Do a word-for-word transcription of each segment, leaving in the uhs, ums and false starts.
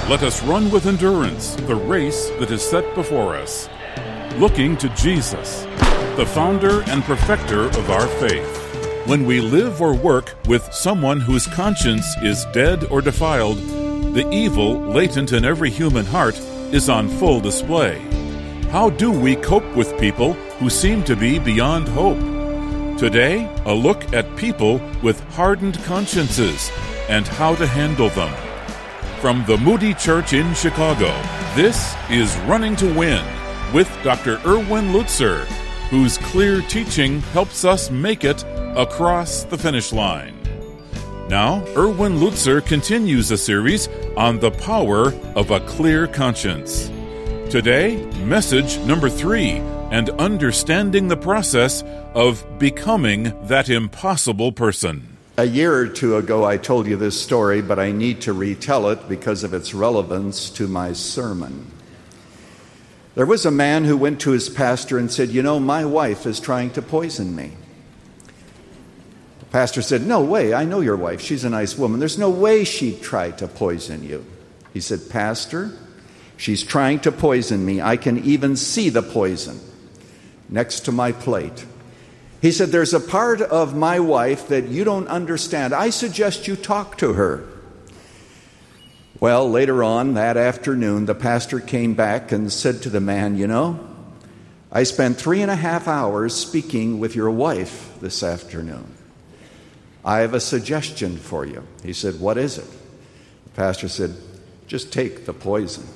Let us run with endurance the race that is set before us, looking to Jesus, the founder and perfecter of our faith. When we live or work with someone whose conscience is dead or defiled, the evil latent in every human heart is on full display. How do we cope with people who seem to be beyond hope? Today, a look at people with hardened consciences and how to handle them. From the Moody Church in Chicago, this is Running to Win with Doctor Erwin Lutzer, whose clear teaching helps us make it across the finish line. Now, Erwin Lutzer continues a series on the power of a clear conscience. Today, message number three, and understanding the process of becoming that impossible person. A year or two ago, I told you this story, but I need to retell it because of its relevance to my sermon. There was a man who went to his pastor and said, "You know, my wife is trying to poison me." The pastor said, "No way, I know your wife. She's a nice woman. There's no way she'd try to poison you." He said, "Pastor, she's trying to poison me. I can even see the poison next to my plate." He said, "There's a part of my wife that you don't understand. I suggest you talk to her." Well, later on that afternoon, the pastor came back and said to the man, "You know, I spent three and a half hours speaking with your wife this afternoon. I have a suggestion for you." He said, "What is it?" The pastor said, "Just take the poison."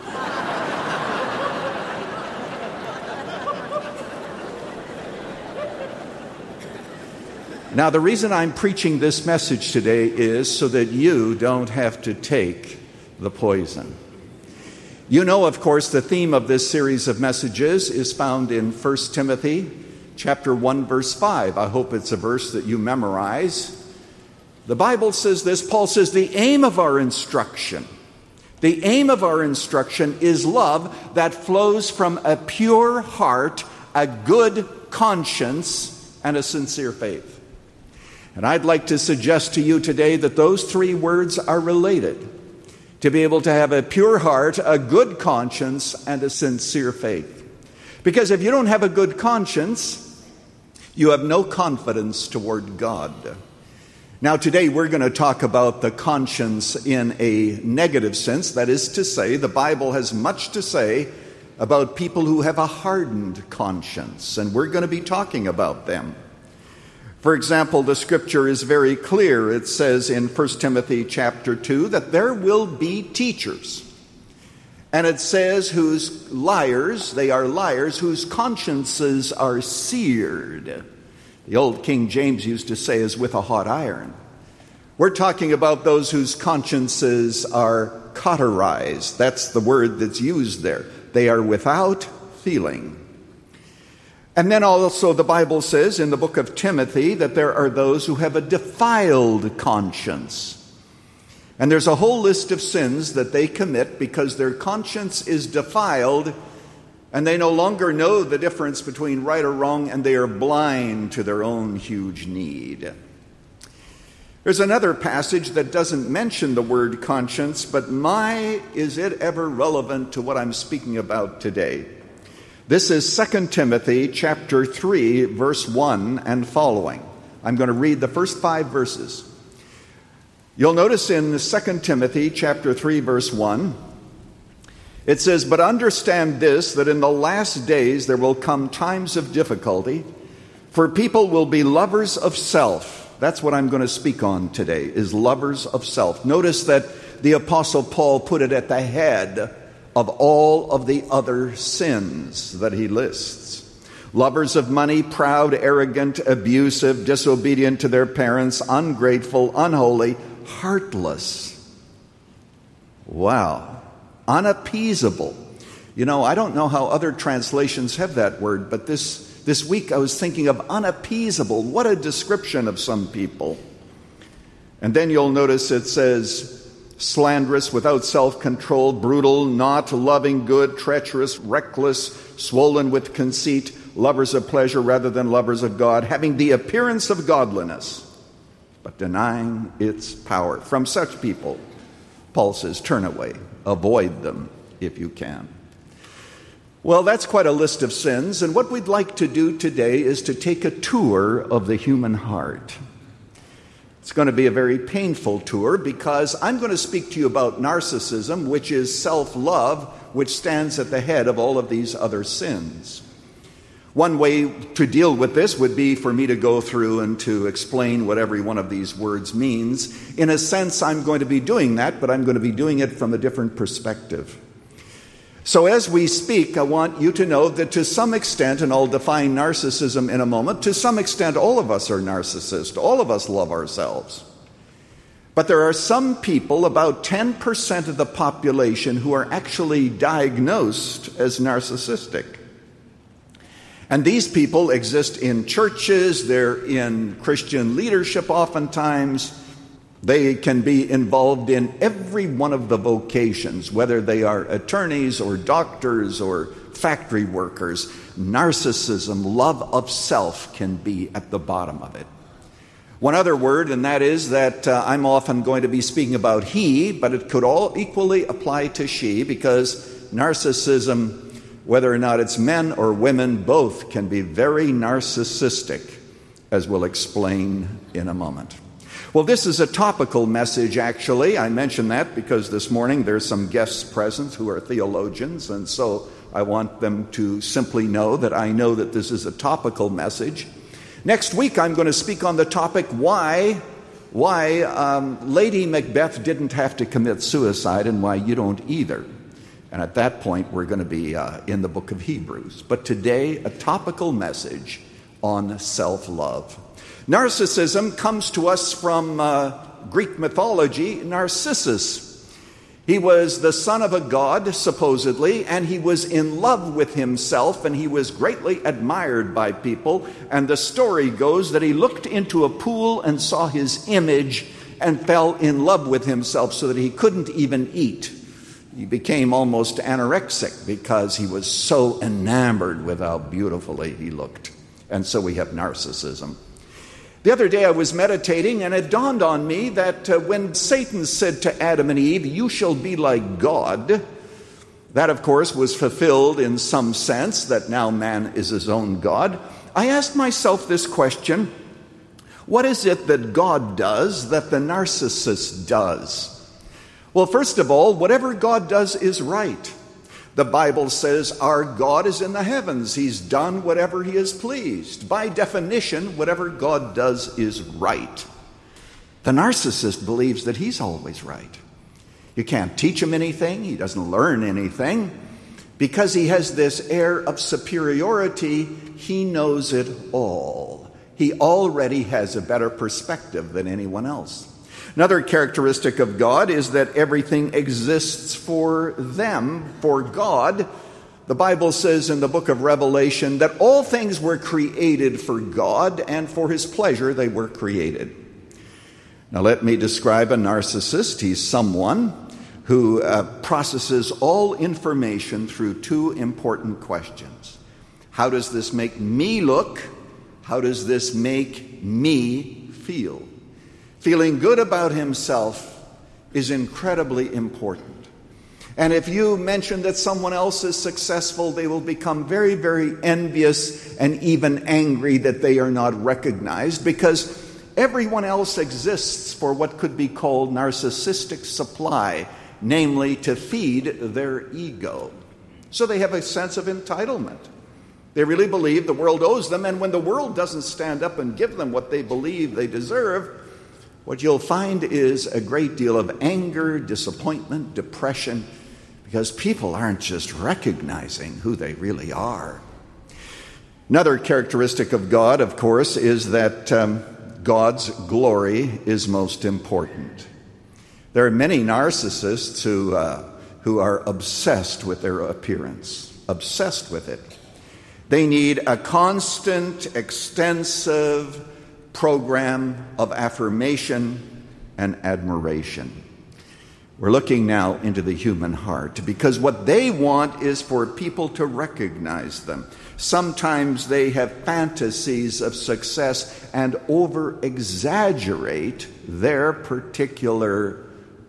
Now, the reason I'm preaching this message today is so that you don't have to take the poison. You know, of course, the theme of this series of messages is found in First Timothy chapter one, verse five. I hope it's a verse that you memorize. The Bible says this. Paul says, the aim of our instruction, the aim of our instruction is love that flows from a pure heart, a good conscience, and a sincere faith. And I'd like to suggest to you today that those three words are related. To be able to have a pure heart, a good conscience, and a sincere faith. Because if you don't have a good conscience, you have no confidence toward God. Now today we're going to talk about the conscience in a negative sense. That is to say, the Bible has much to say about people who have a hardened conscience. And we're going to be talking about them. For example, the scripture is very clear. It says in First Timothy chapter two that there will be teachers. And it says whose liars, they are liars, whose consciences are seared. The old King James used to say is with a hot iron. We're talking about those whose consciences are cauterized. That's the word that's used there. They are without feeling. And then also the Bible says in the book of Timothy that there are those who have a defiled conscience. And there's a whole list of sins that they commit because their conscience is defiled and they no longer know the difference between right or wrong, and they are blind to their own huge need. There's another passage that doesn't mention the word conscience, but my, is it ever relevant to what I'm speaking about today. This is Second Timothy chapter three, verse one and following. I'm going to read the first five verses. You'll notice in Second Timothy chapter three, verse one, it says, "But understand this, that in the last days there will come times of difficulty, for people will be lovers of self." That's what I'm going to speak on today, is lovers of self. Notice that the Apostle Paul put it at the head of all of the other sins that he lists. Lovers of money, proud, arrogant, abusive, disobedient to their parents, ungrateful, unholy, heartless. Wow. Unappeasable. You know, I don't know how other translations have that word, but this, this week I was thinking of unappeasable. What a description of some people. And then you'll notice it says, slanderous, without self-control, brutal, not loving good, treacherous, reckless, swollen with conceit, lovers of pleasure rather than lovers of God, having the appearance of godliness, but denying its power. From such people, Paul says, turn away, avoid them if you can. Well, that's quite a list of sins, and what we'd like to do today is to take a tour of the human heart. It's going to be a very painful tour because I'm going to speak to you about narcissism, which is self-love, which stands at the head of all of these other sins. One way to deal with this would be for me to go through and to explain what every one of these words means. In a sense, I'm going to be doing that, but I'm going to be doing it from a different perspective. So as we speak, I want you to know that to some extent, and I'll define narcissism in a moment, to some extent all of us are narcissists. All of us love ourselves. But there are some people, about ten percent of the population, who are actually diagnosed as narcissistic. And these people exist in churches, they're in Christian leadership oftentimes. They can be involved in every one of the vocations, whether they are attorneys or doctors or factory workers. Narcissism, love of self, can be at the bottom of it. One other word, and that is that uh, I'm often going to be speaking about he, but it could all equally apply to she, because narcissism, whether or not it's men or women, both can be very narcissistic, as we'll explain in a moment. Well, this is a topical message, actually. I mention that because this morning there's some guests present who are theologians, and so I want them to simply know that I know that this is a topical message. Next week I'm going to speak on the topic why, why um, Lady Macbeth didn't have to commit suicide and why you don't either. And at that point we're going to be uh, in the book of Hebrews. But today, a topical message on self-love. Narcissism comes to us from uh, Greek mythology, Narcissus. He was the son of a god, supposedly, and he was in love with himself, and he was greatly admired by people. And the story goes that he looked into a pool and saw his image and fell in love with himself so that he couldn't even eat. He became almost anorexic because he was so enamored with how beautifully he looked. And so we have narcissism. The other day I was meditating, and it dawned on me that uh, when Satan said to Adam and Eve, "You shall be like God," that, of course, was fulfilled in some sense, that now man is his own God. I asked myself this question: what is it that God does that the narcissist does? Well, first of all, whatever God does is right. The Bible says our God is in the heavens. He's done whatever he is pleased. By definition, whatever God does is right. The narcissist believes that he's always right. You can't teach him anything. He doesn't learn anything. Because he has this air of superiority, he knows it all. He already has a better perspective than anyone else. Another characteristic of God is that everything exists for them, for God. The Bible says in the book of Revelation that all things were created for God, and for his pleasure they were created. Now let me describe a narcissist. He's someone who uh, processes all information through two important questions. How does this make me look? How does this make me feel? Feeling good about himself is incredibly important. And if you mention that someone else is successful, they will become very, very envious and even angry that they are not recognized, because everyone else exists for what could be called narcissistic supply, namely to feed their ego. So they have a sense of entitlement. They really believe the world owes them, and when the world doesn't stand up and give them what they believe they deserve, what you'll find is a great deal of anger, disappointment, depression, because people aren't just recognizing who they really are. Another characteristic of God, of course, is that um, God's glory is most important. There are many narcissists who, uh, who are obsessed with their appearance, obsessed with it. They need a constant, extensive program of affirmation and admiration. We're looking now into the human heart, because what they want is for people to recognize them. Sometimes they have fantasies of success and over-exaggerate their particular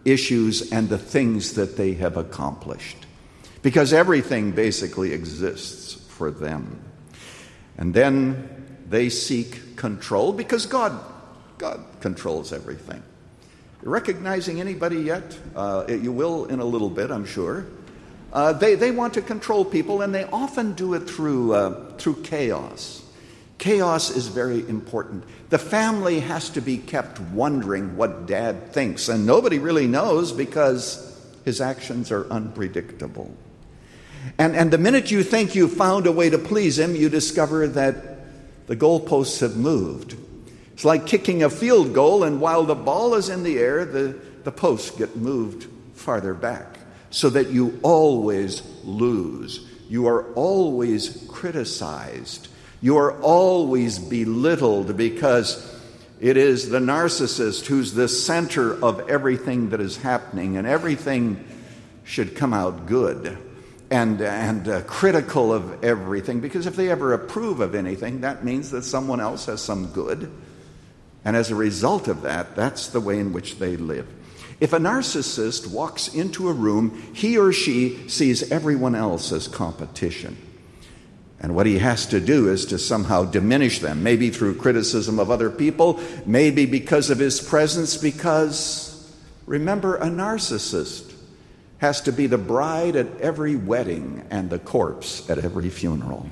issues and the things that they have accomplished. Because everything basically exists for them. And then they seek control because God, God controls everything. Recognizing anybody yet? Uh, you will in a little bit, I'm sure. Uh, they, they want to control people, and they often do it through, uh, through chaos. Chaos is very important. The family has to be kept wondering what Dad thinks, and nobody really knows because his actions are unpredictable. And, and the minute you think you've found a way to please him, you discover that the goalposts have moved. It's like kicking a field goal, and while the ball is in the air, the, the posts get moved farther back, so that you always lose. You are always criticized. You are always belittled because it is the narcissist who's the center of everything that is happening, and everything should come out good and, and uh, critical of everything, because if they ever approve of anything, that means that someone else has some good. And as a result of that, that's the way in which they live. If a narcissist walks into a room, he or she sees everyone else as competition. And what he has to do is to somehow diminish them, maybe through criticism of other people, maybe because of his presence, because, remember, a narcissist has to be the bride at every wedding and the corpse at every funeral.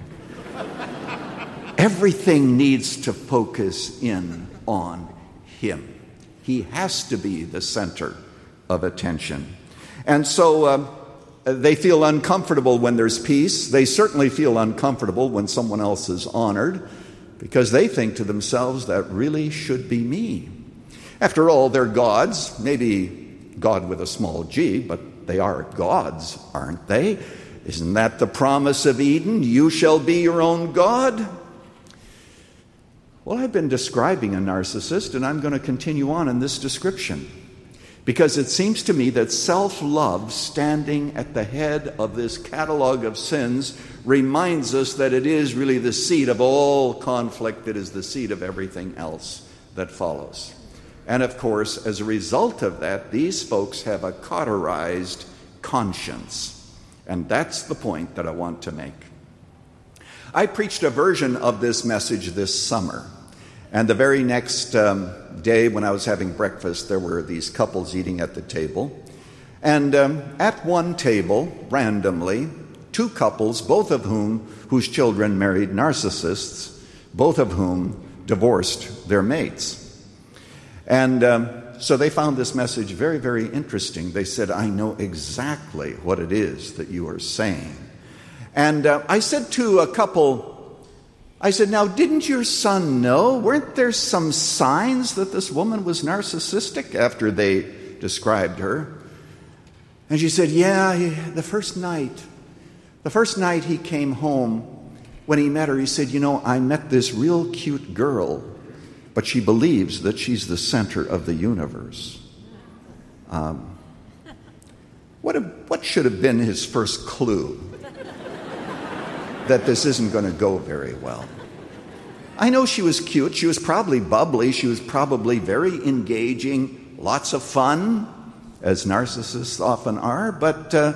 Everything needs to focus in on him. He has to be the center of attention. And so uh, they feel uncomfortable when there's peace. They certainly feel uncomfortable when someone else is honored, because they think to themselves, that really should be me. After all, they're gods, maybe God with a small g, but they are gods, aren't they? Isn't that the promise of Eden? You shall be your own God. Well, I've been describing a narcissist, and I'm going to continue on in this description, because it seems to me that self-love, standing at the head of this catalog of sins, reminds us that it is really the seed of all conflict. It is the seed of everything else that follows. And of course, as a result of that, these folks have a cauterized conscience. And that's the point that I want to make. I preached a version of this message this summer. And the very next um, day when I was having breakfast, there were these couples eating at the table. And um, at one table, randomly, two couples, both of whom, whose children married narcissists, both of whom divorced their mates. And um, so they found this message very, very interesting. They said, I know exactly what it is that you are saying. And uh, I said to a couple, I said, now, didn't your son know? Weren't there some signs that this woman was narcissistic after they described her? And she said, yeah, he, the first night, the first night he came home, when he met her, he said, you know, I met this real cute girl, but she believes that she's the center of the universe. Um, what, a, what should have been his first clue that this isn't going to go very well? I know she was cute. She was probably bubbly. She was probably very engaging, lots of fun, as narcissists often are, but uh,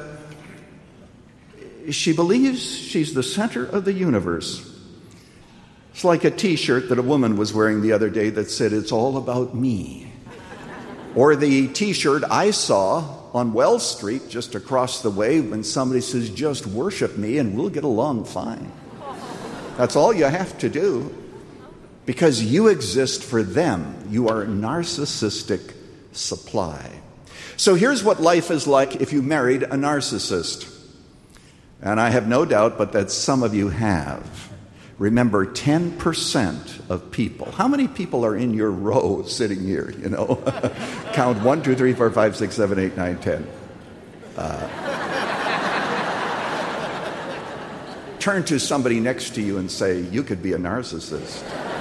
she believes she's the center of the universe. It's like a T-shirt that a woman was wearing the other day that said, it's all about me. Or the T-shirt I saw on Wells Street just across the way when somebody says, just worship me and we'll get along fine. That's all you have to do, because you exist for them. You are narcissistic supply. So here's what life is like if you married a narcissist. And I have no doubt but that some of you have. Remember, ten percent of people. How many people are in your row sitting here, you know? Count one, two, three, four, five, six, seven, eight, nine, ten. Uh, turn to somebody next to you and say, you could be a narcissist.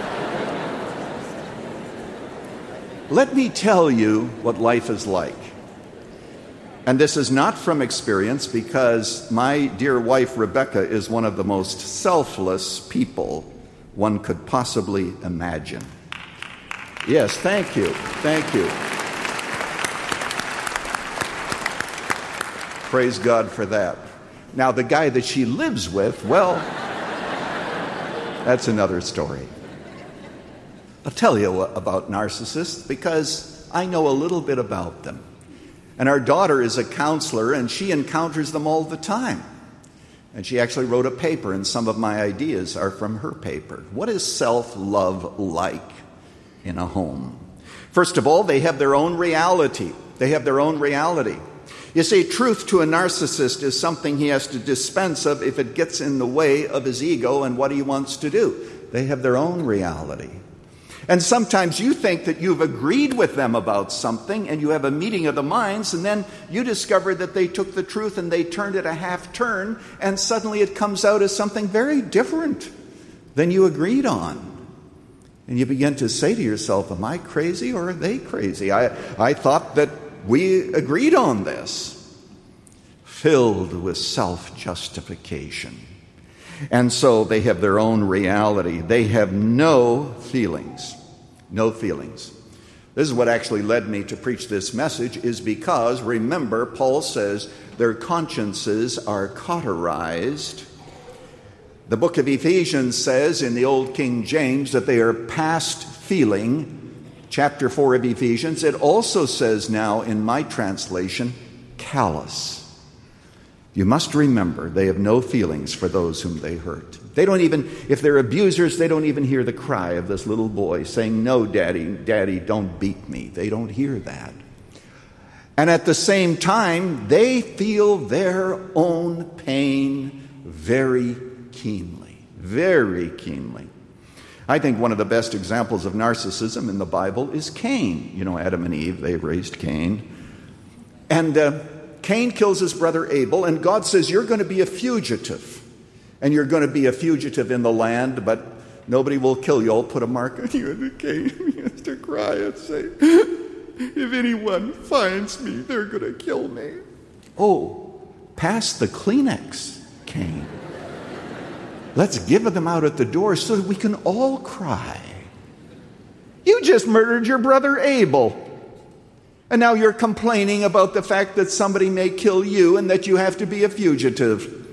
Let me tell you what life is like. And this is not from experience, because my dear wife, Rebecca, is one of the most selfless people one could possibly imagine. Yes, thank you. Thank you. Praise God for that. Now, the guy that she lives with, well, that's another story. I'll tell you about narcissists because I know a little bit about them. And our daughter is a counselor, and she encounters them all the time. And she actually wrote a paper, and some of my ideas are from her paper. What is self-love like in a home? First of all, they have their own reality. They have their own reality. You see, truth to a narcissist is something he has to dispense of if it gets in the way of his ego and what he wants to do. They have their own reality. And sometimes you think that you've agreed with them about something and you have a meeting of the minds, and then you discover that they took the truth and they turned it a half turn, and suddenly it comes out as something very different than you agreed on. And you begin to say to yourself, am I crazy or are they crazy? I, I thought that we agreed on this. Filled with self-justification. And so they have their own reality. They have no feelings. No feelings. This is what actually led me to preach this message, is because, remember, Paul says their consciences are cauterized. The book of Ephesians says in the Old King James that they are past feeling. Chapter four of Ephesians. It also says now in my translation, callous. You must remember they have no feelings for those whom they hurt. They don't even, if they're abusers, they don't even hear the cry of this little boy saying, no, daddy, daddy, don't beat me. They don't hear that. And at the same time, they feel their own pain very keenly, very keenly. I think one of the best examples of narcissism in the Bible is Cain. You know, Adam and Eve, they raised Cain. And uh, Cain kills his brother Abel, and God says, you're going to be a fugitive. And you're going to be a fugitive in the land, but nobody will kill you. I'll put a mark on you. And Cain begins to cry and say, if anyone finds me, they're going to kill me. Oh, pass the Kleenex, Cain. Let's give them out at the door so that we can all cry. You just murdered your brother Abel. And now you're complaining about the fact that somebody may kill you and that you have to be a fugitive.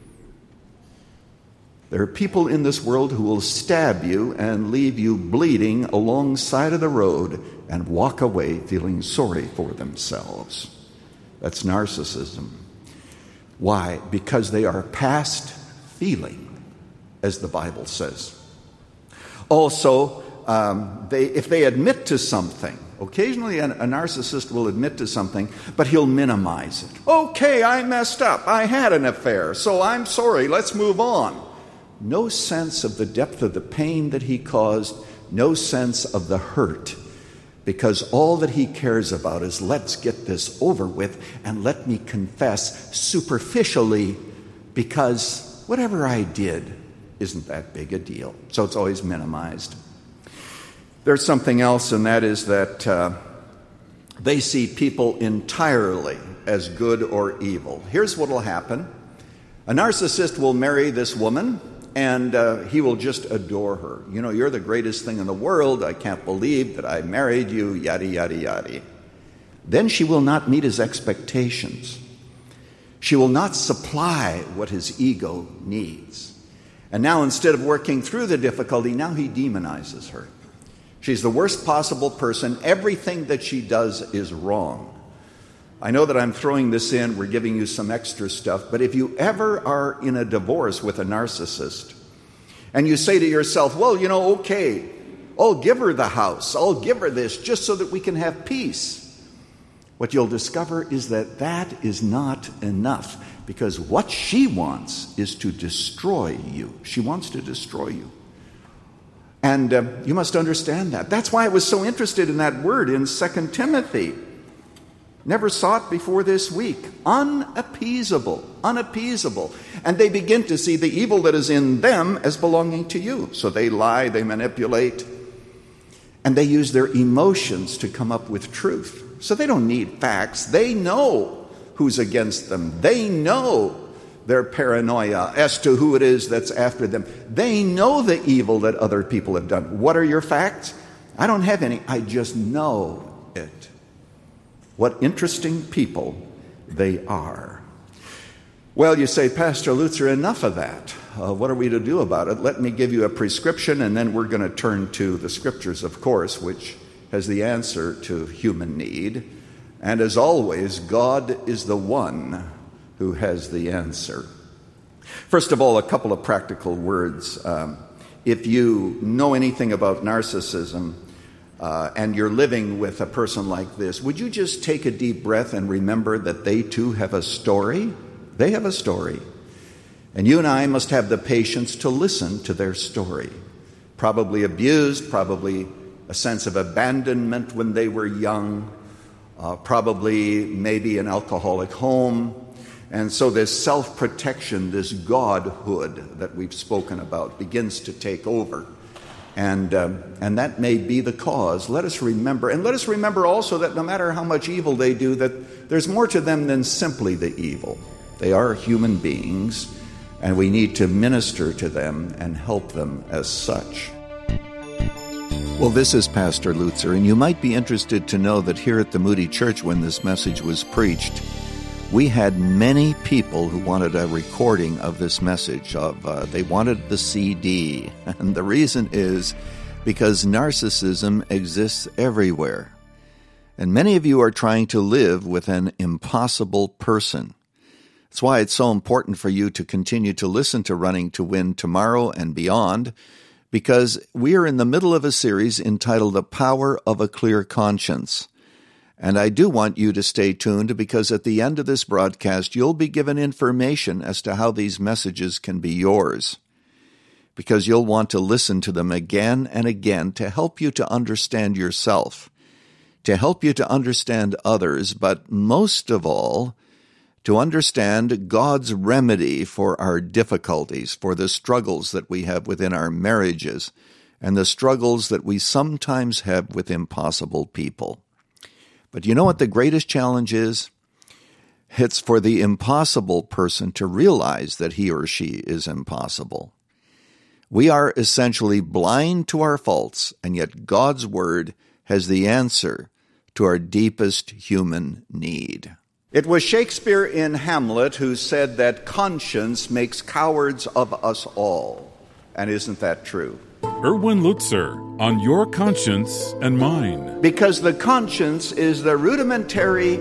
There are people in this world who will stab you and leave you bleeding alongside of the road and walk away feeling sorry for themselves. That's narcissism. Why? Because they are past feeling, as the Bible says. Also, um, they, if they admit to something, occasionally a, a narcissist will admit to something, but he'll minimize it. Okay, I messed up. I had an affair, so I'm sorry. Let's move on. No sense of the depth of the pain that he caused, no sense of the hurt, because all that he cares about is let's get this over with and let me confess superficially, because whatever I did isn't that big a deal. So it's always minimized. There's something else, and that is that uh, they see people entirely as good or evil. Here's what will happen. A narcissist will marry this woman, and uh, he will just adore her. You know, you're the greatest thing in the world. I can't believe that I married you, yada, yada, yada. Then she will not meet his expectations. She will not supply what his ego needs. And now, instead of working through the difficulty, now he demonizes her. She's the worst possible person. Everything that she does is wrong. I know that I'm throwing this in, we're giving you some extra stuff, but if you ever are in a divorce with a narcissist, and you say to yourself, well, you know, okay, I'll give her the house, I'll give her this, just so that we can have peace. What you'll discover is that that is not enough, because what she wants is to destroy you. She wants to destroy you. And uh, you must understand that. That's why I was so interested in that word in Second Timothy. Never saw it before this week. Unappeasable. Unappeasable. And they begin to see the evil that is in them as belonging to you. So they lie, they manipulate, and they use their emotions to come up with truth. So they don't need facts. They know who's against them. They know their paranoia as to who it is that's after them. They know the evil that other people have done. What are your facts? I don't have any. I just know it. What interesting people they are. Well, you say, Pastor Lutzer, enough of that. Uh, what are we to do about it? Let me give you a prescription, and then we're going to turn to the Scriptures, of course, which has the answer to human need. And as always, God is the one who has the answer. First of all, a couple of practical words. Um, if you know anything about narcissism uh, and you're living with a person like this, would you just take a deep breath and remember that they too have a story? They have a story. And you and I must have the patience to listen to their story. Probably abused, probably a sense of abandonment when they were young, uh, probably maybe an alcoholic home. And so this self-protection, this godhood that we've spoken about begins to take over. And, um, and that may be the cause. Let us remember, and let us remember also that no matter how much evil they do, that there's more to them than simply the evil. They are human beings, and we need to minister to them and help them as such. Well, this is Pastor Lutzer, and you might be interested to know that here at the Moody Church, when this message was preached, we had many people who wanted a recording of this message. Of uh, they wanted the C D, and the reason is because narcissism exists everywhere. And many of you are trying to live with an impossible person. That's why it's so important for you to continue to listen to Running to Win tomorrow and beyond, because we are in the middle of a series entitled The Power of a Clear Conscience. And I do want you to stay tuned, because at the end of this broadcast, you'll be given information as to how these messages can be yours, because you'll want to listen to them again and again to help you to understand yourself, to help you to understand others, but most of all, to understand God's remedy for our difficulties, for the struggles that we have within our marriages, and the struggles that we sometimes have with impossible people. But you know what the greatest challenge is? It's for the impossible person to realize that he or she is impossible. We are essentially blind to our faults, and yet God's Word has the answer to our deepest human need. It was Shakespeare in Hamlet who said that conscience makes cowards of us all. And isn't that true? Erwin Lutzer, on your conscience and mine. Because the conscience is the rudimentary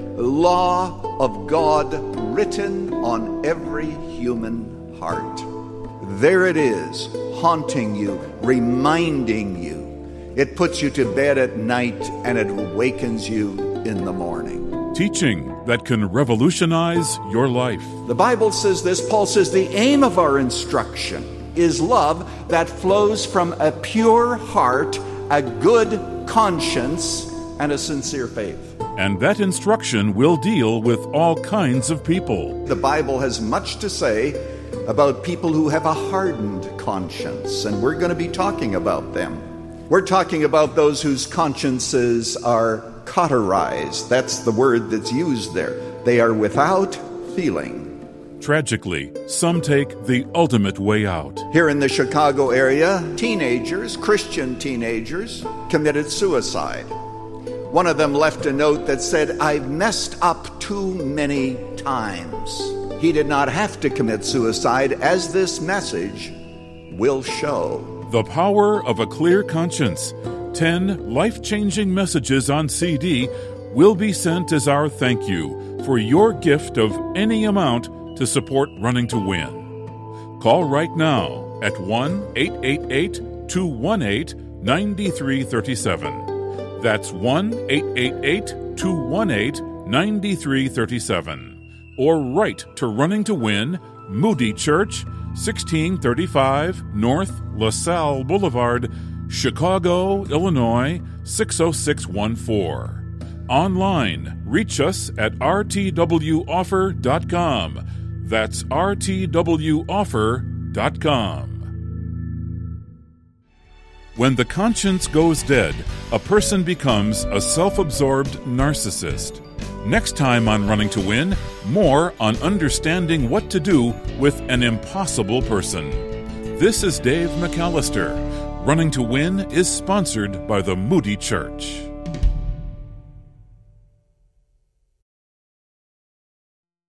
law of God written on every human heart. There it is, haunting you, reminding you. It puts you to bed at night and it awakens you in the morning. Teaching that can revolutionize your life. The Bible says this. Paul says the aim of our instruction is love that flows from a pure heart, a good conscience, and a sincere faith. And that instruction will deal with all kinds of people. The Bible has much to say about people who have a hardened conscience, and we're going to be talking about them. We're talking about those whose consciences are cauterized. That's the word that's used there. They are without feeling. Tragically, some take the ultimate way out. Here in the Chicago area, teenagers, Christian teenagers, committed suicide. One of them left a note that said, "I've messed up too many times." He did not have to commit suicide, as this message will show. The Power of a Clear Conscience. Ten life-changing messages on C D will be sent as our thank you for your gift of any amount to support Running to Win. Call right now at one eight eight eight, two one eight, nine three three seven. That's one eight eight eight, two one eight, nine three three seven. Or write to Running to Win, Moody Church, sixteen thirty-five North LaSalle Boulevard, Chicago, Illinois, six oh six one four. Online, reach us at r t w offer dot com. That's r t w offer dot com. When the conscience goes dead, a person becomes a self-absorbed narcissist. Next time on Running to Win, more on understanding what to do with an impossible person. This is Dave McAllister. Running to Win is sponsored by the Moody Church.